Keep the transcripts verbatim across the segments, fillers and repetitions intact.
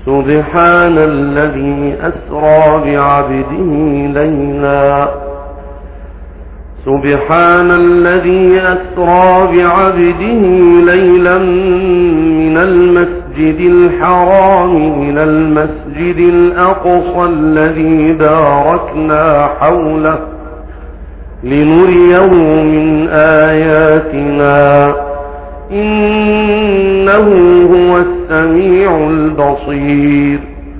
سبحان الذي أسرى بعبده ليلا سبحان الذي أسرى بعبده ليلا من المسجد الحرام إلى المسجد الأقصى الذي باركنا حوله لنريه من آياتنا إنه هو السميع البصير.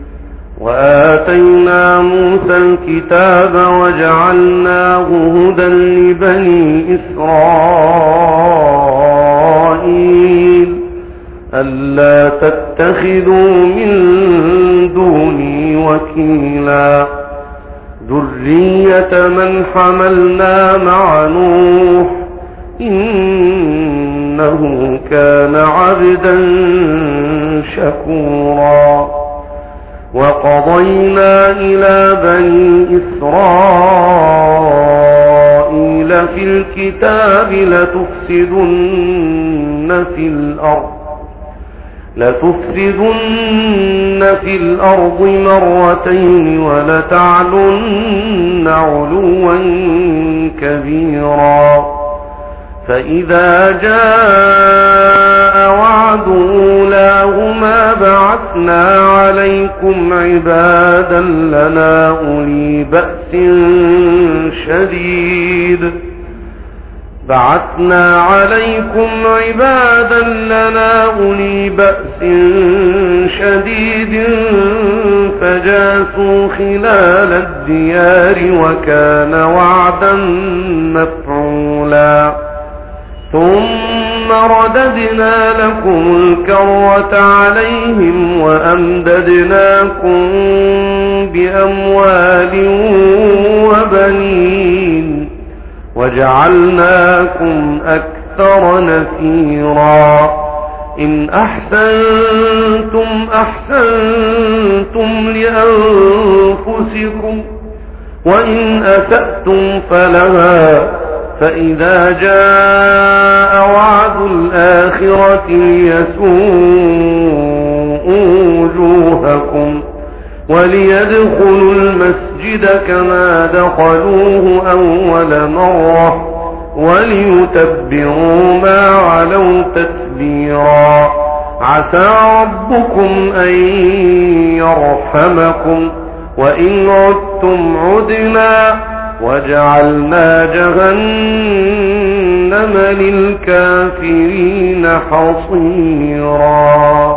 وآتينا موسى الكتاب وجعلناه هدى لبني إسرائيل ألا تتخذوا من دوني وكيلا ذرية من حملنا مع نوح إنه كان عبدا شكورا. وقضينا إلى بني إسرائيل في الكتاب لتفسدن في الأرض لتفسدن في الأرض مرتين ولتعلن علوا كبيرا. فإذا جاء وعد أولاهما بعثنا عليكم عبادا لنا أولي بأس شديد بعثنا عليكم عبادا لنا أولي بأس شديد فجاسوا خلال الديار وكان وعدا مفعولا. ثم رددنا لكم الكرة عليهم وأمددناكم بأموال وبنين وجعلناكم أكثر نفيرا. إن أحسنتم أحسنتم لأنفسكم وإن أسأتم فلها فإذا جاء وعد الآخرة ليسوءوا وجوهكم وليدخلوا المسجد كما دخلوه أول مرة وليتبروا ما علوا تتبيرا. عسى ربكم أن يرحمكم وإن عدتم عدنا وجعلنا جهنم للكافرين حصيرا.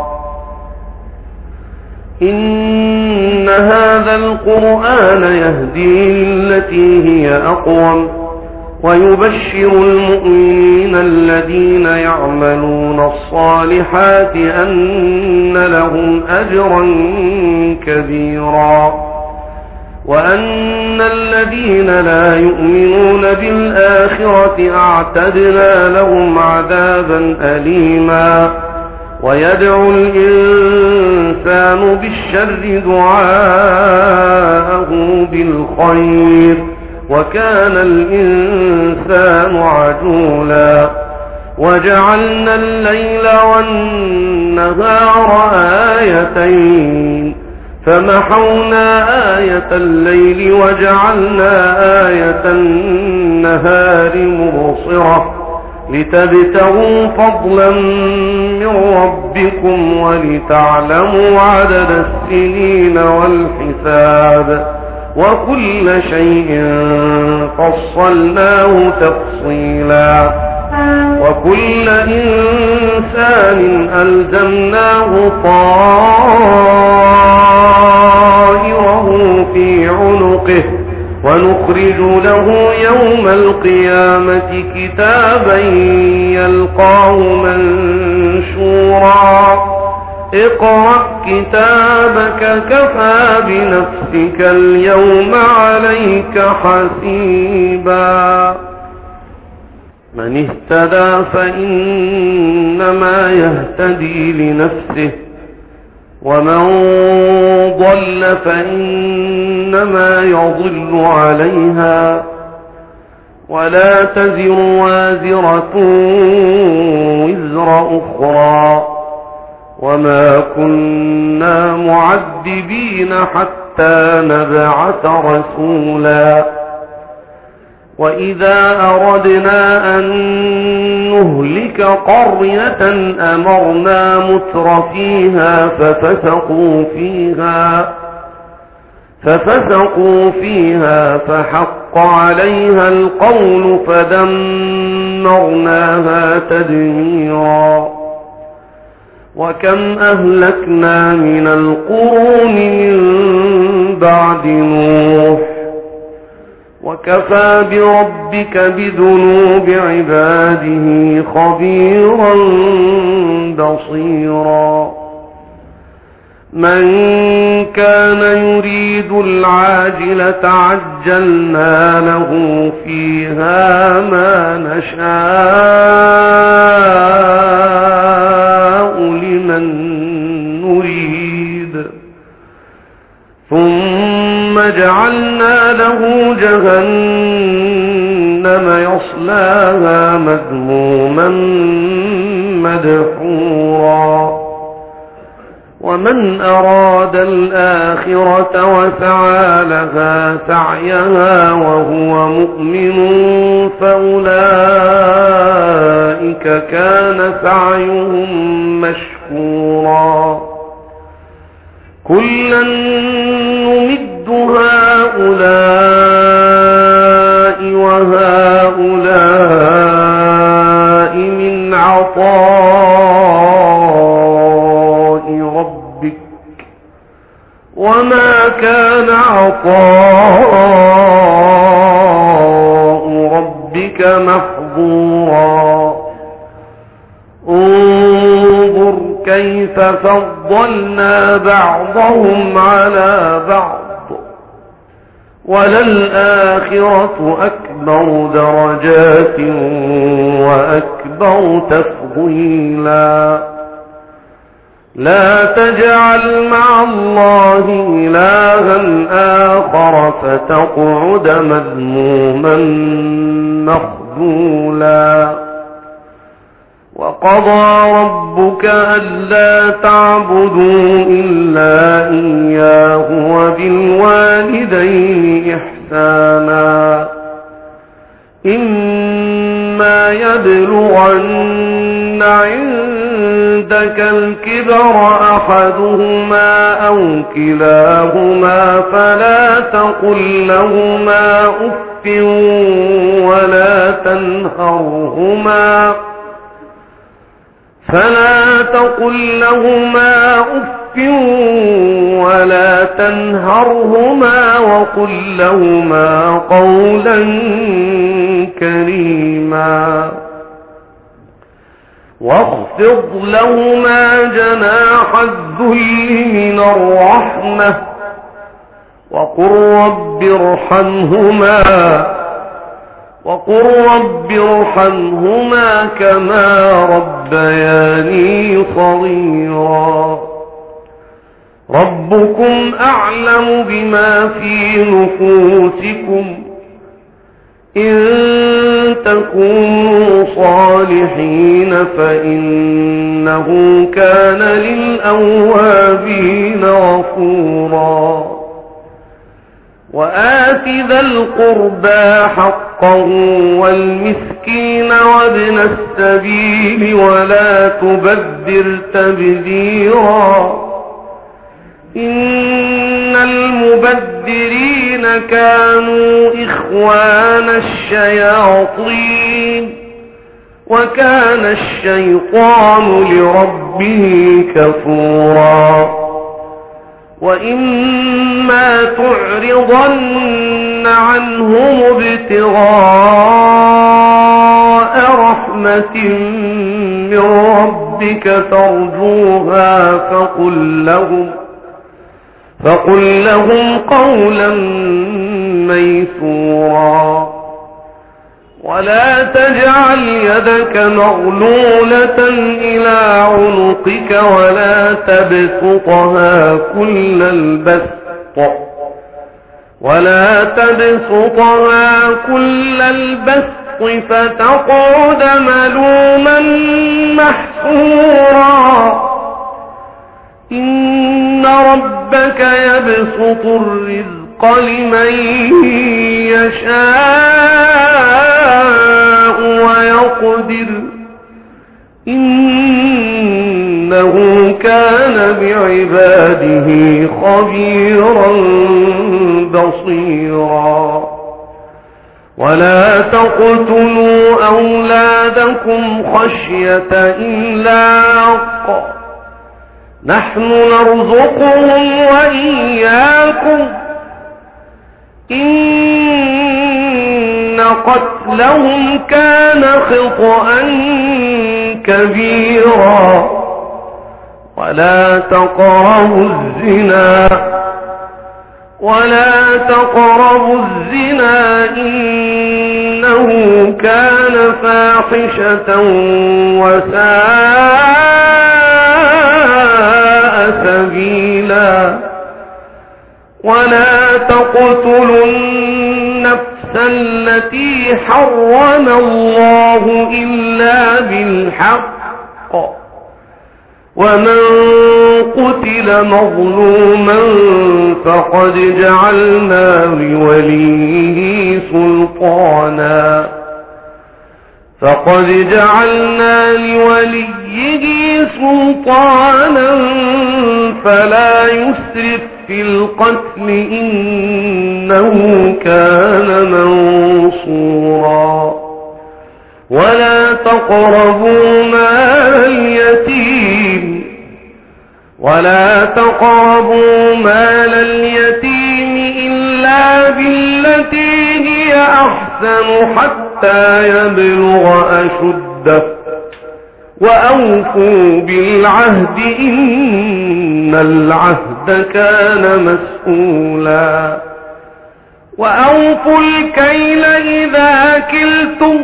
إن هذا القرآن يهدي للتي هي أقوم ويبشر المؤمنين الذين يعملون الصالحات أن لهم أجرا كبيرا وأن الذين لا يؤمنون بالآخرة أعتدنا لهم عذابا أليما. ويدعو الإنسان بالشر دعاءه بالخير وكان الإنسان عجولا. وجعلنا الليل والنهار آيتين فمحونا آية الليل وجعلنا آية النهار مبصرة لتبتغوا فضلا من ربكم ولتعلموا عدد السنين والحساب وكل شيء فصلناه تفصيلا. وكل إنسان ألزمناه طائره في عنقه ونخرج له يوم القيامة كتابا يلقاه منشورا. اقرأ كتابك كفى بنفسك اليوم عليك حسيبا. من اهتدى فإنما يهتدي لنفسه ومن ضل فإنما يضل عليها ولا تزر وازرة وزر أخرى وما كنا معذبين حتى نبعث رسولا وإذا أردنا أن نهلك قرية أمرنا متر فيها ففسقوا فيها ففسقوا فيها فحق عليها القول فدمرناها تدميرا وكم أهلكنا من القرون من بعد نوح وكفى بربك بذنوب عباده خبيرا بصيرا من كان يريد العاجلة عجلنا له فيها ما نشاء لمن نريد ثم جعلنا له جهنم يصلاها مذموما مدحورا ومن أراد الآخرة وسعى لها سعيها وهو مؤمن فأولئك كان سعيهم مشكورا كلا نمد هؤلاء وهؤلاء من عطاء ربك وما كان عطاء ربك محظورا انظر كيف فضلنا بعضهم على بعض وللآخرة أكبر درجات وأكبر تفضيلا لا تجعل مع الله إلها آخر فتقعد مذموما مخذولا وقضى ربك ألا تعبدوا إلا إياه وبالوالدين إحسانا إما يبلغن عندك الكبر أحدهما أو كلاهما فلا تقل لهما أف ولا تنهرهما فلا تقل لهما أف ولا تنهرهما وقل لهما قولا كريما واخفض لهما جناح الذل من الرحمة وقل رب ارحمهما وقل رب ارحمهما كما ربياني صغيرا ربكم أعلم بما في نفوسكم إن تكونوا صالحين فإنه كان للأوابين غفورا وآت ذا القربى حقه والمسكين وابن السبيل ولا تبذر تبذيرا إن المبذرين كانوا إخوان الشياطين وكان الشيطان لربه كفورا وإما تعرضن عنهم ابتغاء رحمة من ربك ترجوها فقل لهم فقل لهم قولا ميسورا ولا تجعل يدك مغلولة إلى عنقك ولا تبسطها كل البسط ولا تبسطها كل البسط فتقعد ملوما محسورا إن إن ربك يبسط الرزق لمن يشاء ويقدر إنه كان بعباده خبيرا بصيرا ولا تقتلوا أولادكم خشية إملاق نحن نرزقهم وإياكم إن قتلهم كان خطأ كبيرا ولا تقربوا الزنا ولا تقربوا الزنا إنه كان فاحشة وساء سبيلا ولا تقتلوا النفس التي حرم الله إلا بالحق ومن قتل مظلوما فقد جعلنا لوليه سلطانا فقد جعلنا لوليه سلطانا فلا يسرف في القتل إنه كان منصورا ولا تقربوا مال اليتيم ولا تقربوا مال اليتيم إلا بالتي هي أحسن حتى يبلغ أشده وأوفوا بالعهد إن العهد كان مسؤولا وأوفوا الكيل إذا كلتم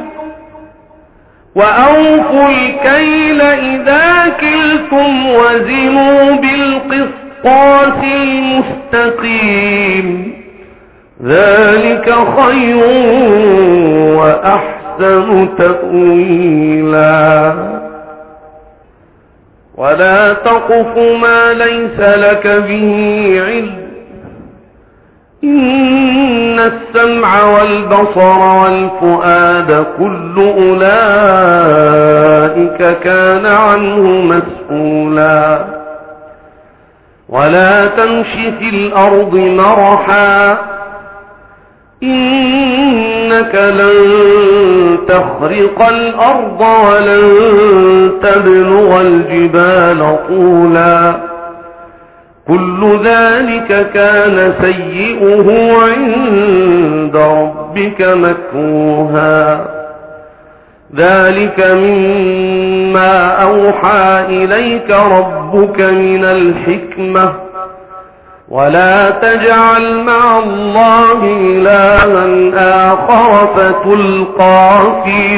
وأوفوا الكيل إذا كلتم وزنوا بالقسطاس المستقيم ذلك خير وأحسن تأويلا ولا تقف ما ليس لك به علم إن السمع والبصر والفؤاد كل أولئك كان عنه مسؤولا ولا تمش في الأرض مرحا إنك لن تخرق الأرض ولن تبلغ الجبال طولا كل ذلك كان سيئه عند ربك مكروها ذلك مما أوحى إليك ربك من الحكمة ولا تجعل مع الله إلها آخر فتلقى في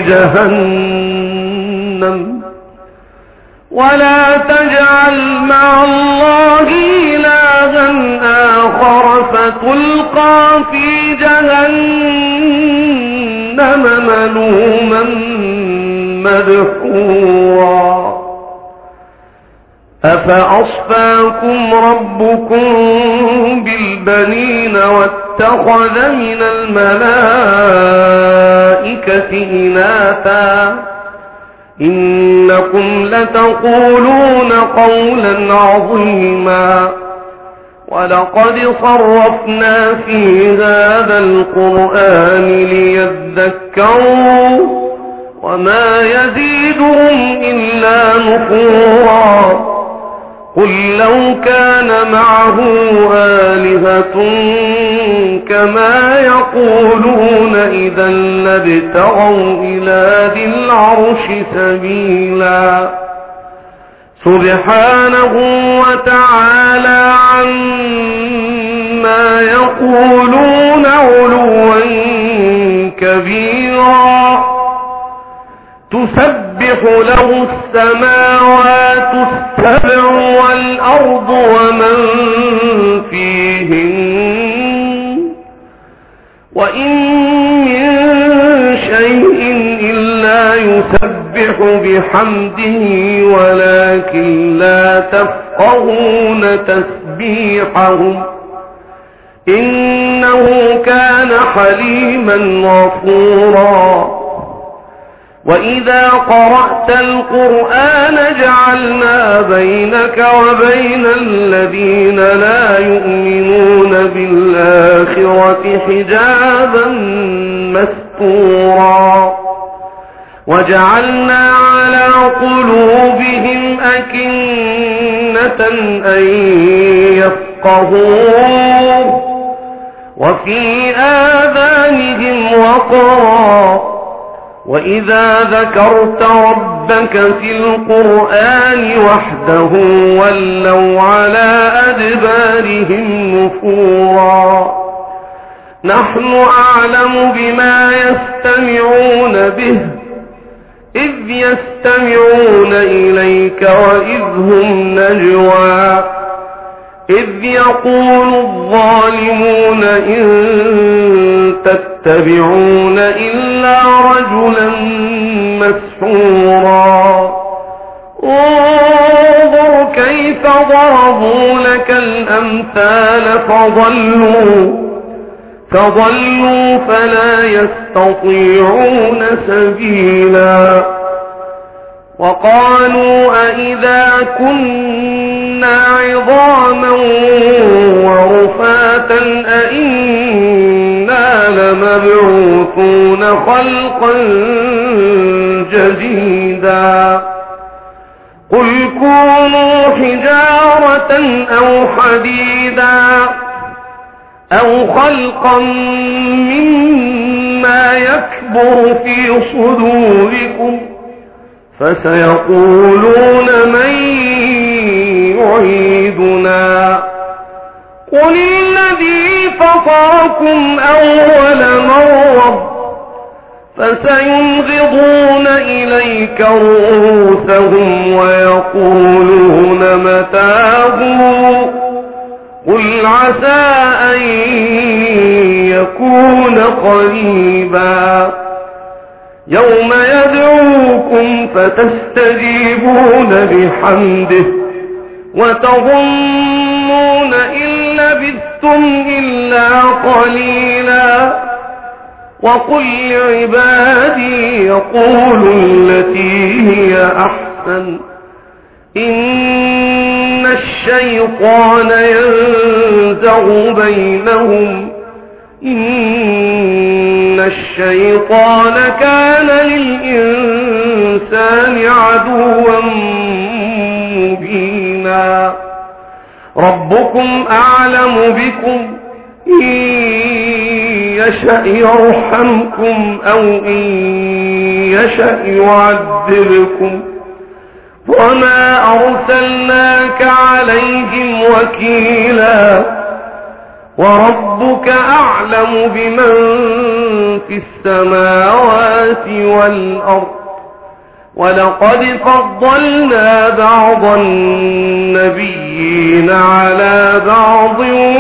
جهنم ولا تجعل مع الله إلها آخر فتلقى في جهنم ملوما مدحورا أفأصفاكم ربكم بالبنين واتخذ من الملائكة إناثا إنكم لتقولون قولا عظيما ولقد صرفنا في هذا القرآن ليذكروا وما يزيدهم إلا نفورا قل لو كان معه آلهة كما يقولون إذا لابتغوا إلى ذي العرش سبيلا سبحانه وتعالى عما يقولون علوا كبيرا تسبح له السماوات السبع والأرض ومن فيهن وإن من شيء إلا يسبح بحمده ولكن لا تفقهون يفقهون تسبيحهم إنه كان حليما غفورا وإذا قرأت القرآن جعلنا بينك وبين الذين لا يؤمنون بالآخرة حجابا مستورا وجعلنا على قلوبهم أكنة أن يفقهوه وفي آذانهم وقرا وإذا ذكرت ربك في القرآن وحده ولوا على أدبارهم نفورا نحن أعلم بما يستمعون به إذ يستمعون إليك وإذ هم نجوى إذ يقول الظالمون إن تتبعون إلا رجلا مسحورا انظر كيف ضربوا لك الأمثال فضلوا فضلوا فلا يستطيعون سبيلا وقالوا أئذا كنا عظاما ورفاتا أئنا لمبعوثون خلقا جديدا قل كونوا حجارة أو حديدا أو خلقا مما يكبر في صدوركم فسيقولون من يعيدنا قل الذي فطركم أول مرة فسينغضون إليك رؤوسهم ويقولون متاه قل عسى أن يكون قريبا يوم يدعوكم فتستجيبون بحمده وتظنون إن لبثتم إلا قليلا وقل لعبادي يقولوا التي هي أحسن إن الشيطان ينزغ بينهم إن الشيطان كان للإنسان عدوا مبينا ربكم أعلم بكم إن يشأ يرحمكم أو إن يشأ يعذبكم وما أرسلناك عليهم وكيلا وربك أعلم بمن في السماوات والأرض ولقد فضلنا بعض النبيين على بعض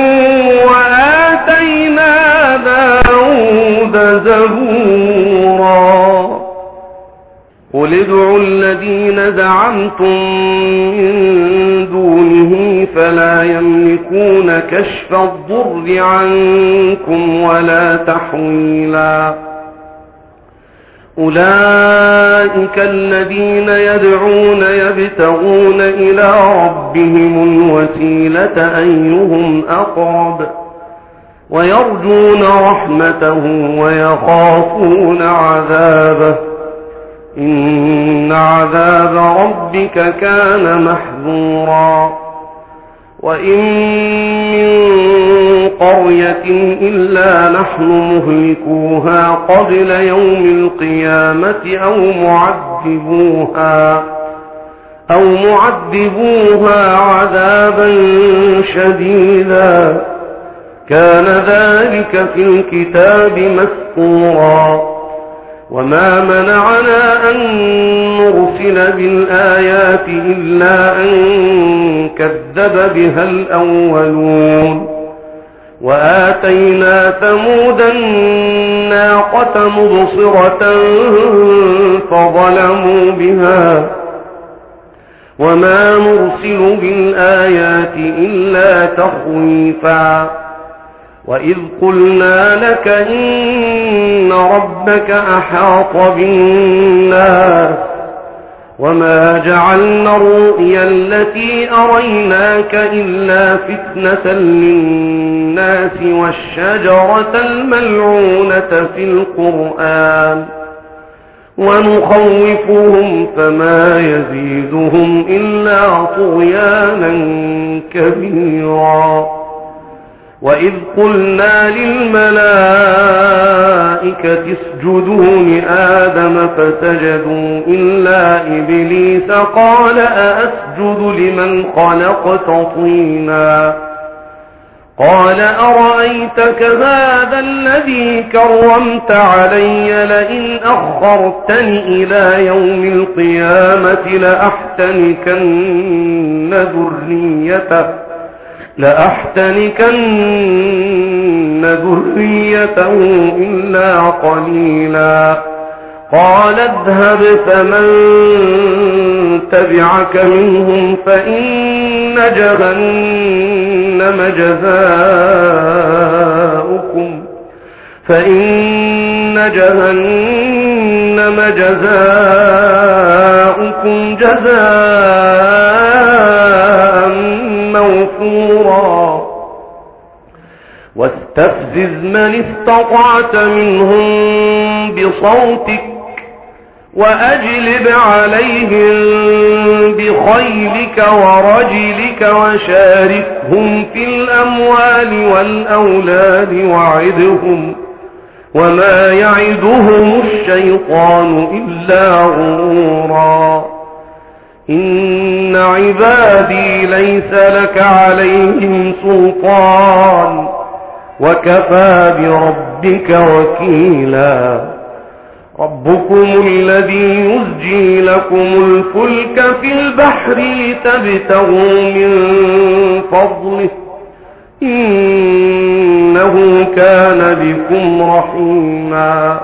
وآتينا داود زبورا قل ادعوا الذين زعمتم من دونه فلا يملكون كشف الضر عنكم ولا تحويلا أولئك الذين يدعون يبتغون إلى ربهم الوسيلة أيهم أقرب ويرجون رحمته ويخافون عذابه إن عذاب ربك كان محذورا وإن من قرية إلا نحن مهلكوها قبل يوم القيامة أو معذبوها أو معذبوها عذابا شديدا كان ذلك في الكتاب مسطورا وما منعنا أن نرسل بالآيات إلا أن كذب بها الأولون وآتينا ثمود الناقة مبصرة فظلموا بها وما نرسل بالآيات إلا تخويفا وإذ قلنا لك إن ربك أحاط بالناس وما جعلنا الرؤيا التي أريناك إلا فتنة للناس والشجرة الملعونة في القرآن ونخوفهم فما يزيدهم إلا طغيانا كبيرا وإذ قلنا للملائكة اسجدوا لآدم فسجدوا إلا إبليس قال أأسجد لمن خلقت طينا قال أرأيتك هذا الذي كرمت علي لئن أخرتني إلى يوم القيامة لأحتنكن ذريته لأحتنكن ذريته إلا قليلا قال اذهب فمن تبعك منهم فإن جهنم جزاؤكم فإن جهنم جزاؤكم جزاء موفورا واستفزز من استطعت منهم بصوتك وأجلب عليهم بخيلك ورجلك وشاركهم في الأموال والأولاد وعدهم وما يعدهم الشيطان إلا غرورا إن عبادي ليس لك عليهم سلطان وكفى بربك وكيلا ربكم الذي يزجي لكم الفلك في البحر لتبتغوا من فضله إنه كان بكم رحيما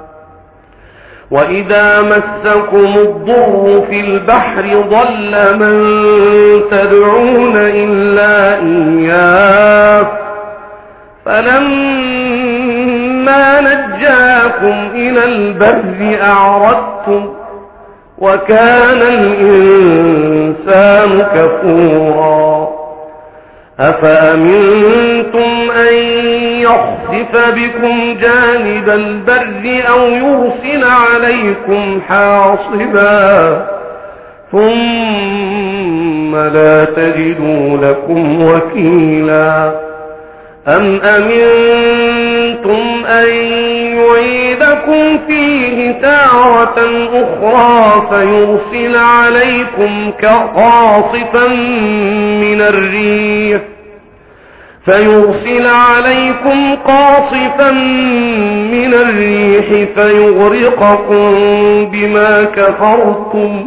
وإذا مسكم الضر في البحر ضل من تدعون إلا إياه فلما نجاكم إلى البر أعرضتم وكان الإنسان كفورا أفأمنتم أن يخسف بكم جانب البر أو يرسل عليكم حاصبا ثم لا تجدوا لكم وكيلا أم أمنتم أن يعيدكم فيه تارة أخرى فيرسل عليكم كقاصفا من الريح فيرسل عليكم قاصفا من الريح فيغرقكم بما كفرتم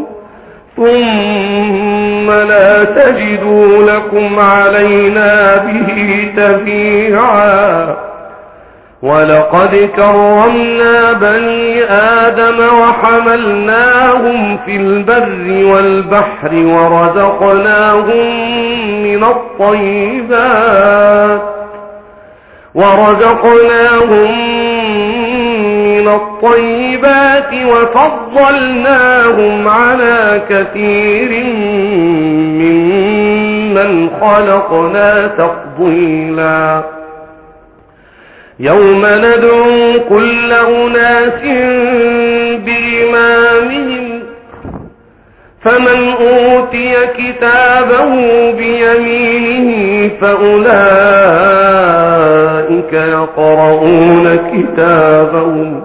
ثم لا تجدوا لكم علينا به تبيعا ولقد كرمنا بني آدم وحملناهم في البر والبحر ورزقناهم من الطيبات ورزقناهم من الطيبات وفضلناهم على كثير ممن خلقنا تفضيلا يوم ندعو كل أناس بإمامهم فمن أوتي كتابه بيمينه فأولئك يقرؤون كتابهم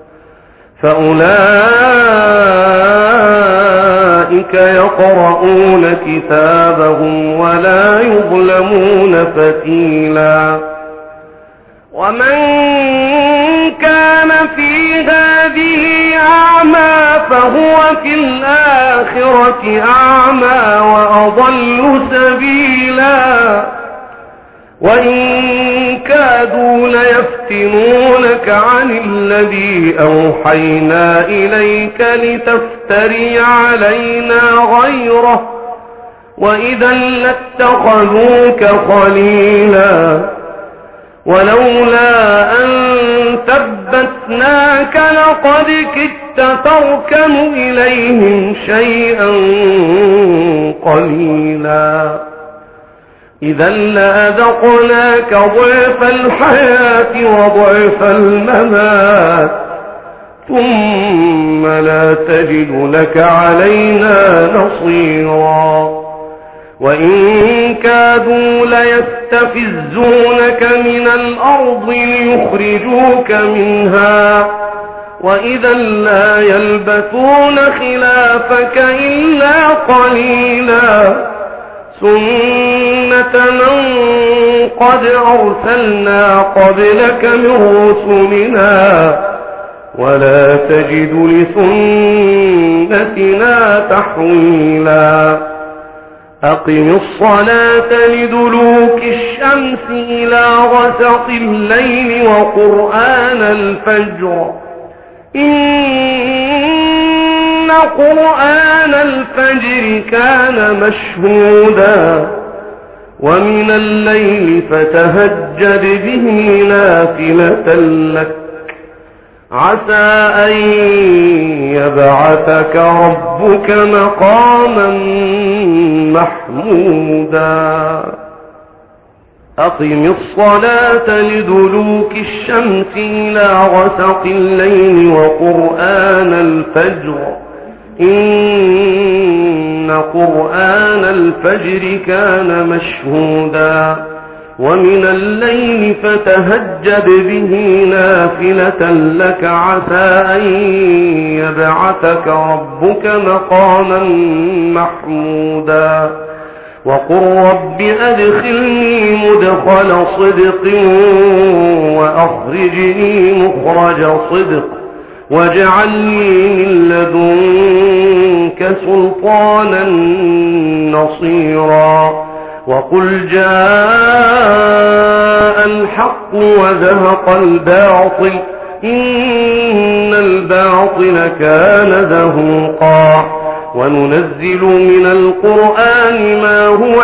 فأولئك يقرؤون كتابهم ولا يظلمون فتيلا ومن كان في هذه أعمى فهو في الآخرة أعمى وأضل سبيلا وإن كادوا ليفتنونك عن الذي أوحينا إليك لتفتري علينا غيره وإذا لاتخذوك خليلا ولولا أن ثبتناك لقد كدت تركن إليهم شيئا قليلا إذا لأذقناك ضعف الحياة وضعف الممات ثم لا تجد لك علينا نصيرا وإن كادوا ليستفزونك من الأرض ليخرجوك منها وإذا لا يلبثون خلافك إلا قليلا سنة من قد أرسلنا قبلك من رسلنا ولا تجد لسنتنا تحويلا أقم الصلاة لدلوك الشمس إلى غسق الليل وقرآن الفجر إن قرآن الفجر كان مشهودا ومن الليل فتهجد به نافلة لك عسى أن يبعثك ربك مقاما محمودا أقم الصلاة لدلوك الشمس إلى غسق الليل وقرآن الفجر إن قرآن الفجر كان مشهودا ومن الليل فتهجد به نافلة لك عسى أن يبعثك ربك مقاما محمودا وقل رب أدخلني مدخل صدق وأخرجني مخرج صدق واجعل لي من لدنك سلطانا نصيرا وقل جاء الحق وزهق الباطل إن الباطل كان زهوقا وننزل من القرآن ما هو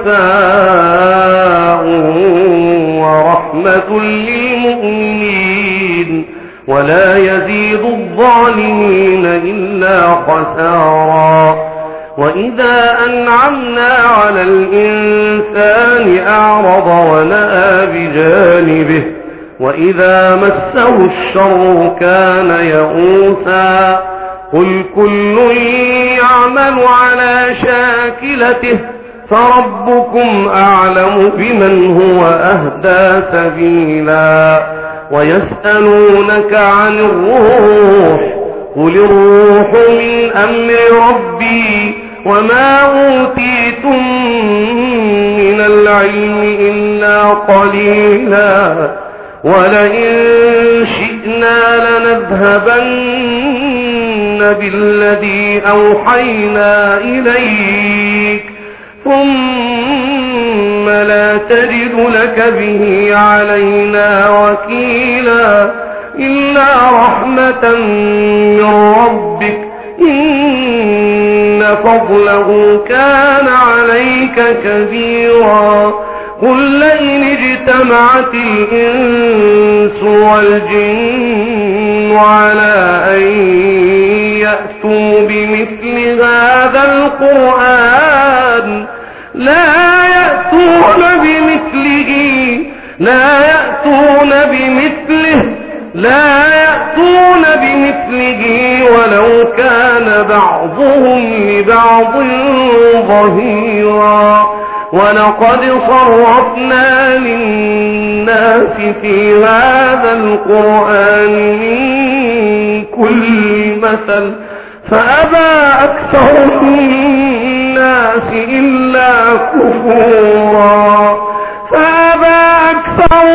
شفاء ورحمة للمؤمنين ولا يزيد الظالمين إلا خسارا وإذا أنعمنا على الإنسان أعرض ونأى بجانبه وإذا مسه الشر كان يئوسا قل كل يعمل على شاكلته فربكم أعلم بمن هو أهدى سبيلا ويسألونك عن الروح قل الروح من أمر ربي وما أوتيتم من العلم إلا قليلا ولئن شئنا لنذهبن بالذي أوحينا إليك ثم لا تجد لك به علينا وكيلا إلا رحمة من ربك إن فضله كان عليك كبيرا قل لئن اجتمعت الإنس والجن على أن يأتوا بمثل هذا القرآن لا يأتون بمثله لا يأتون بمثله لا يأتون بمثله ولو كان بعضهم لبعض ظهيرا ولقد صرفنا للناس في هذا القرآن من كل مثل فأبى أكثر الناس إلا كفورا فأبى أكثر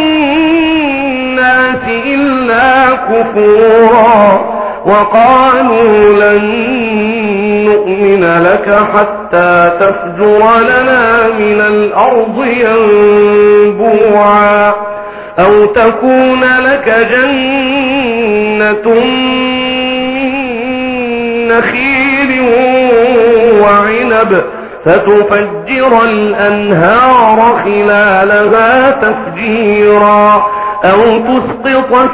الناس إلا كفورا وقالوا لن نؤمن لك حتى تفجر لنا من الأرض ينبوعا أو تكون لك جنة من نخيل وعنب فتفجر الأنهار خلالها تفجيرا أو تسقط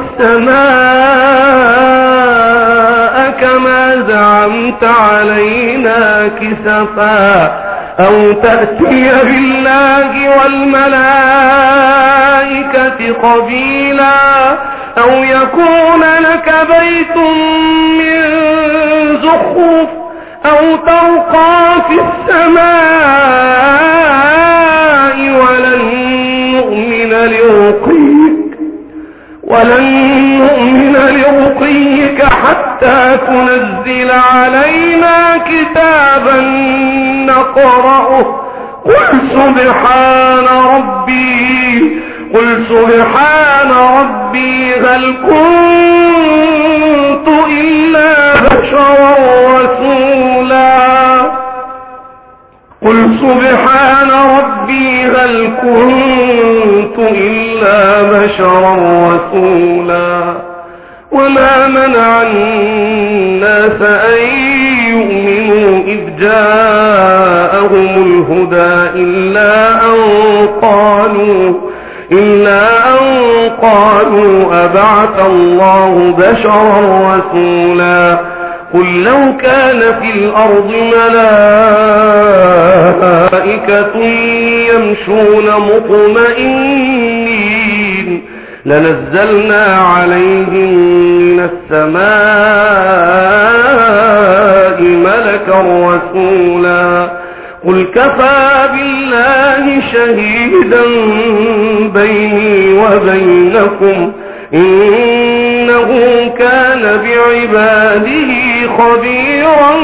السماء كما زعمت علينا كسفا أو تأتي بالله والملائكة قبيلا أو يكون لك بيت من زخرف أو ترقى في السماء ولن نؤمن لرقيك ولن نؤمن لرقيك حتى تنزل علينا كتابا نقرأه قل سبحان ربي قل سبحان ربي هل كنت إلا بشرا رسولا قل سبحان ربي هل كنت إلا بشرا رسولا وما منع الناس أن يؤمنوا إذ جاءهم الهدى إلا أن قالوا إلا أن قالوا أبعث الله بشرا رسولا قل لو كان في الأرض ملائكة يمشون مطمئنين لنزلنا عليهم من السماء ملكا رسولا قل كفى بالله شهيدا بيني وبينكم إنه كان بعباده خبيرا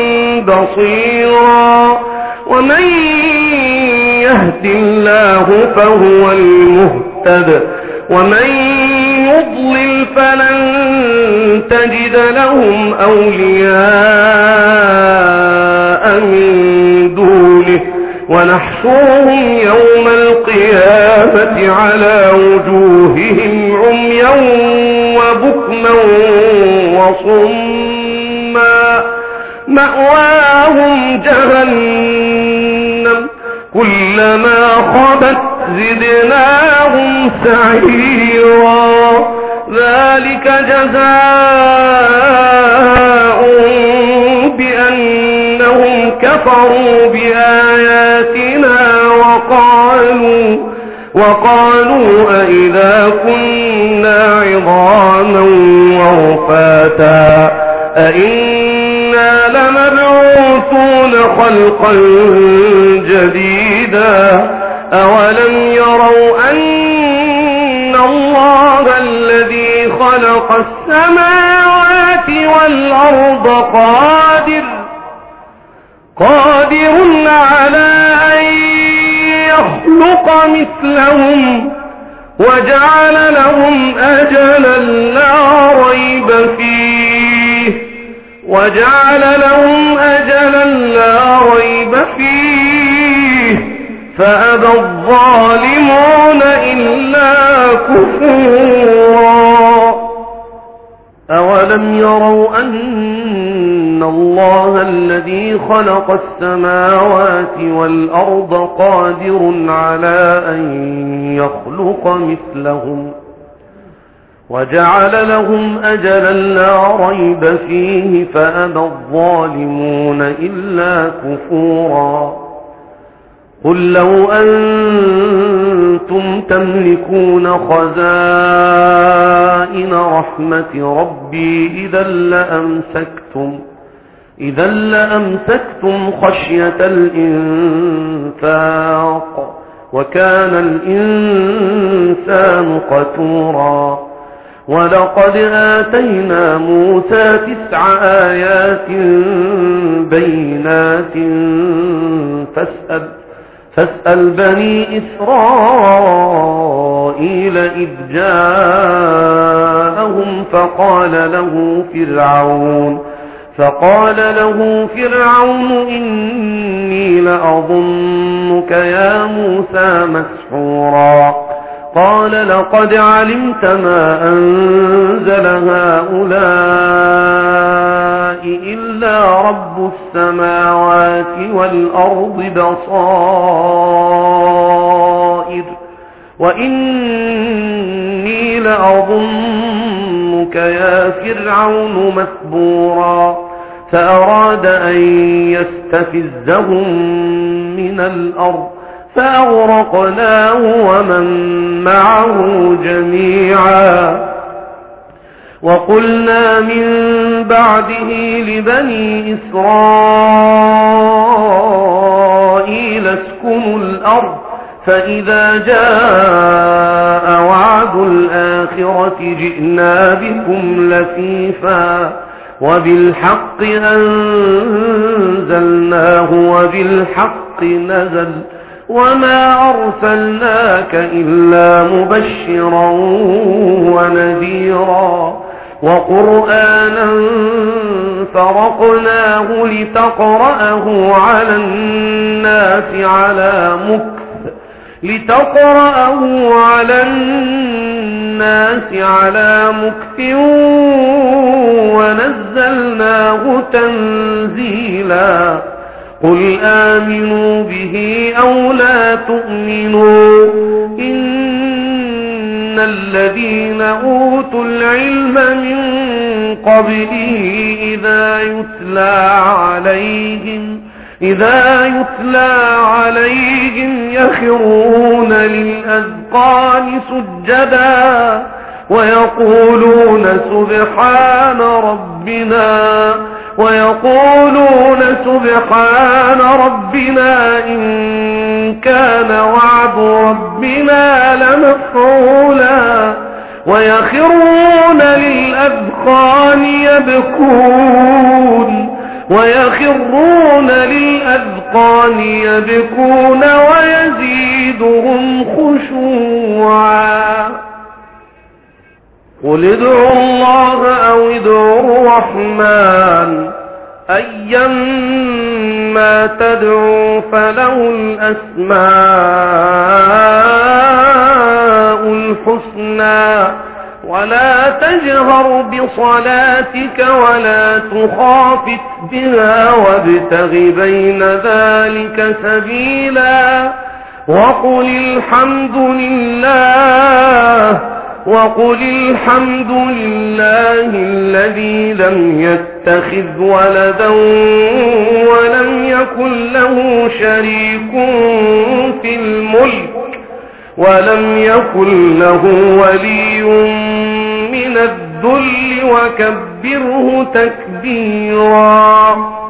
بصيرا ومن يهد الله فهو المهتد ومن يضلل فلن تجد لهم أولياء من دونه ونحشرهم يوم القيامة على وجوههم عميا وبكما وصما مأواهم جهنم كلما خبت زدناهم سعيرا ذلك جزاء بأنهم كفروا بآياتنا وقالوا وقالوا أئذا كنا عظاما ورفاتا أئنا لمبعوثون خلقا جديدا أولم يروا أن الله الذي خلق السماوات والأرض قادر قادر على أن يخلق مثلهم وجعل لهم أجلا لا ريب فيه وجعل لهم أجلا لا ريب فيه فأبى الظالمون إلا كفورا أولم يروا أن الله الذي خلق السماوات والأرض قادر على أن يخلق مثلهم وجعل لهم أجلا لا ريب فيه فأبى الظالمون إلا كفورا قل لو أنتم تملكون خزائن رحمة ربي إذا لأمسكتم إذا لأمسكتم خشية الإنفاق وكان الإنسان قتورا ولقد آتينا موسى تسع آيات بينات فاسأل فاسأل بني إسرائيل إذ جاءهم فقال له فرعون فقال له فرعون إني لأظنك يا موسى مسحورا قال لقد علمت ما أنزل هؤلاء إلا رب السماوات والأرض بصائر وإني لأظنك يا فرعون مثبورا فأراد أن يستفزهم من الأرض فأغرقناه ومن معه جميعا وقلنا من بعده لبني إسرائيل اسكنوا الأرض فإذا جاء وعد الآخرة جئنا بكم لفيفا وبالحق أنزلناه وبالحق نزل وما أرسلناك إلا مبشرا ونذيرا وقرآنا فرقناه لتقرأه على الناس على مكث لتقرأه على الناس على مكث ونزلناه تنزيلا قل آمنوا به أو لا تؤمنوا إن الذين أوتوا العلم من قبله إذا يتلى عليهم إذا يتلى عليهم يخرون للأذقان سجدا ويقولون سبحان ربنا ويقولون سبحان ربنا إن كان وعد ربنا لمفعولا ويخرون للأذقان يبكون ويخرون للأذقان يبكون ويزيدهم خشوعا قل ادعوا الله أو ادعوا الرحمن أيما تدعوا فله الأسماء الحسنى ولا تجهر بصلاتك ولا تخافت بها وابتغ بين ذلك سبيلا وقل الحمد لله وقل الحمد لله الذي لم يتخذ ولدا ولم يكن له شريك في الملك ولم يكن له ولي من الذل وكبره تكبيرا